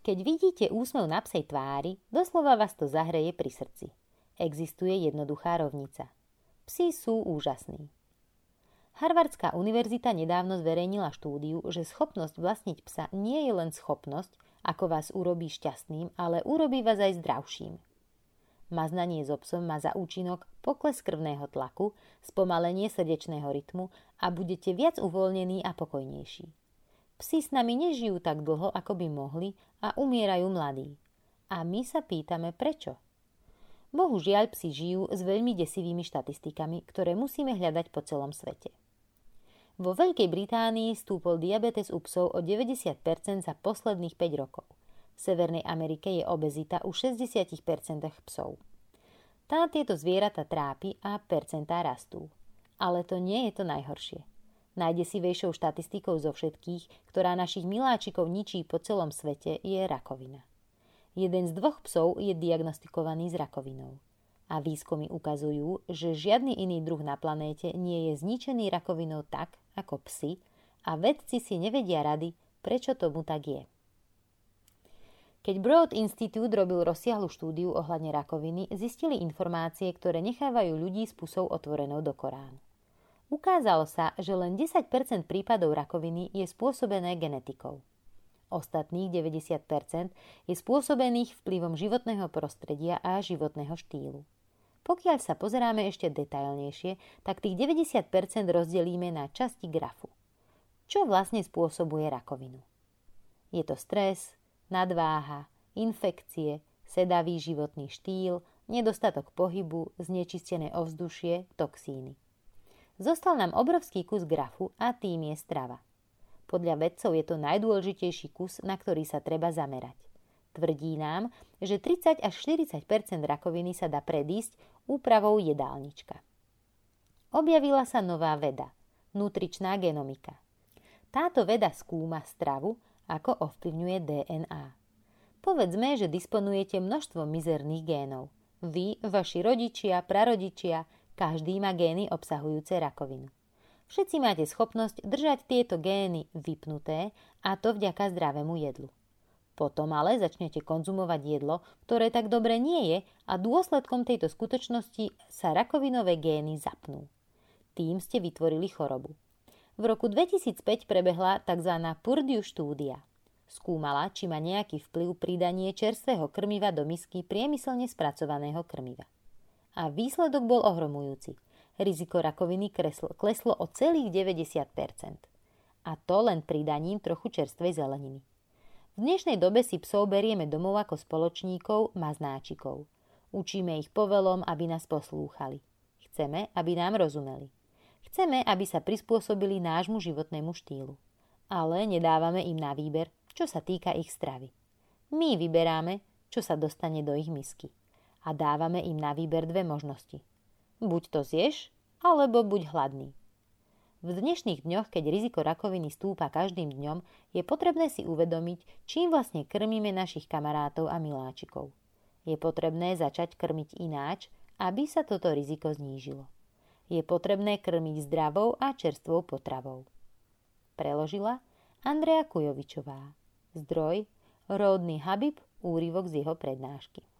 Keď vidíte úsmev na psej tvári, doslova vás to zahreje pri srdci. Existuje jednoduchá rovnica. Psi sú úžasní. Harvardská univerzita nedávno zverejnila štúdiu, že schopnosť vlastniť psa nie je len schopnosť, ako vás urobí šťastným, ale urobí vás aj zdravším. Maznanie so psom má za účinok pokles krvného tlaku, spomalenie srdečného rytmu a budete viac uvoľnení a pokojnejší. Psi s nami nežijú tak dlho, ako by mohli a umierajú mladí. A my sa pýtame prečo. Bohužiaľ psi žijú s veľmi desivými štatistikami, ktoré musíme hľadať po celom svete. Vo Veľkej Británii stúpol diabetes u psov o 90% za posledných 5 rokov. V Severnej Amerike je obezita u 60% psov. Tieto zvieratá trápi a percentá rastú. Ale to nie je to najhoršie. Najdesivejšou štatistikou zo všetkých, ktorá našich miláčikov ničí po celom svete, je rakovina. Jeden z 2 psov je diagnostikovaný s rakovinou. A výskumy ukazujú, že žiadny iný druh na planéte nie je zničený rakovinou tak, ako psi, a vedci si nevedia rady, prečo tomu tak je. Keď Broad Institute robil rozsiahlu štúdiu ohľadne rakoviny, zistili informácie, ktoré nechávajú ľudí s pusou otvorenou do Koránu. Ukázalo sa, že len 10% prípadov rakoviny je spôsobené genetikou. Ostatných 90% je spôsobených vplyvom životného prostredia a životného štýlu. Pokiaľ sa pozeráme ešte detailnejšie, tak tých 90% rozdelíme na časti grafu. Čo vlastne spôsobuje rakovinu? Je to stres, nadváha, infekcie, sedavý životný štýl, nedostatok pohybu, znečistené ovzdušie, toxíny. Zostal nám obrovský kus grafu a tým je strava. Podľa vedcov je to najdôležitejší kus, na ktorý sa treba zamerať. Tvrdí nám, že 30 až 40% rakoviny sa dá predísť úpravou jedálnička. Objavila sa nová veda, nutričná genomika. Táto veda skúma stravu, ako ovplyvňuje DNA. Povedzme, že disponujete množstvom mizerných génov. Vy, vaši rodičia, prarodičia, každý má gény obsahujúce rakovinu. Všetci máte schopnosť držať tieto gény vypnuté a to vďaka zdravému jedlu. Potom ale začnete konzumovať jedlo, ktoré tak dobre nie je a dôsledkom tejto skutočnosti sa rakovinové gény zapnú. Tým ste vytvorili chorobu. V roku 2005 prebehla tzv. Purdue štúdia. Skúmala, či má nejaký vplyv pridanie čerstvého krmiva do misky priemyselne spracovaného krmiva. A výsledok bol ohromujúci. Riziko rakoviny kleslo o celých 90%. A to len pridaním trochu čerstvej zeleniny. V dnešnej dobe si psov berieme domov ako spoločníkov, maznáčikov. Učíme ich povelom, aby nás poslúchali. Chceme, aby nám rozumeli. Chceme, aby sa prispôsobili nášmu životnému štýlu. Ale nedávame im na výber, čo sa týka ich stravy. My vyberáme, čo sa dostane do ich misky. A dávame im na výber 2 možnosti. Buď to zješ, alebo buď hladný. V dnešných dňoch, keď riziko rakoviny stúpa každým dňom, je potrebné si uvedomiť, čím vlastne krmíme našich kamarátov a miláčikov. Je potrebné začať krmiť ináč, aby sa toto riziko znížilo. Je potrebné krmiť zdravou a čerstvou potravou. Preložila Andrea Kujovičová. Zdroj Rodney Habib, úryvok z jeho prednášky.